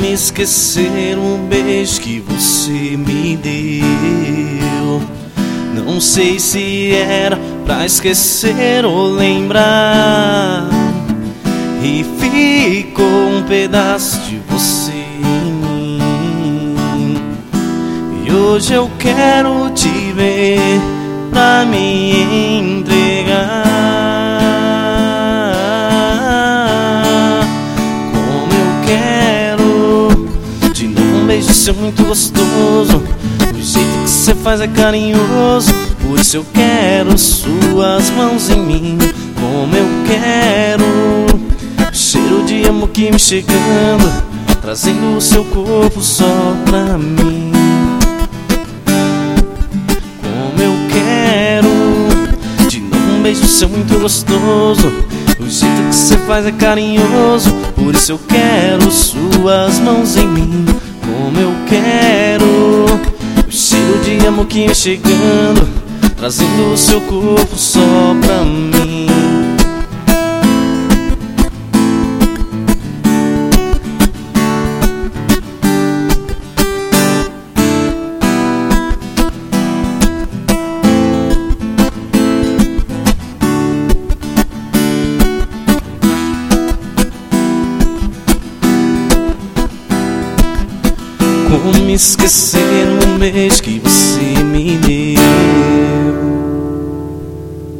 esquecer um beijo que você me deu. Não sei se era pra esquecer ou lembrar, e ficou um pedaço de você em mim. E hoje eu quero te ver pra me entregar. Como eu quero de novo um beijo seu muito gostoso. O jeito que você faz é carinhoso, por isso eu quero suas mãos em mim. Como eu quero o cheiro de amor que me chegando, trazendo o seu corpo só pra mim. Como eu quero de novo um beijo seu muito gostoso. O jeito que você faz é carinhoso, por isso eu quero suas mãos em mim. Como eu quero o cheiro de amor que é chegando, trazendo o seu corpo só pra mim. Como esquecer um beijo que você me deu?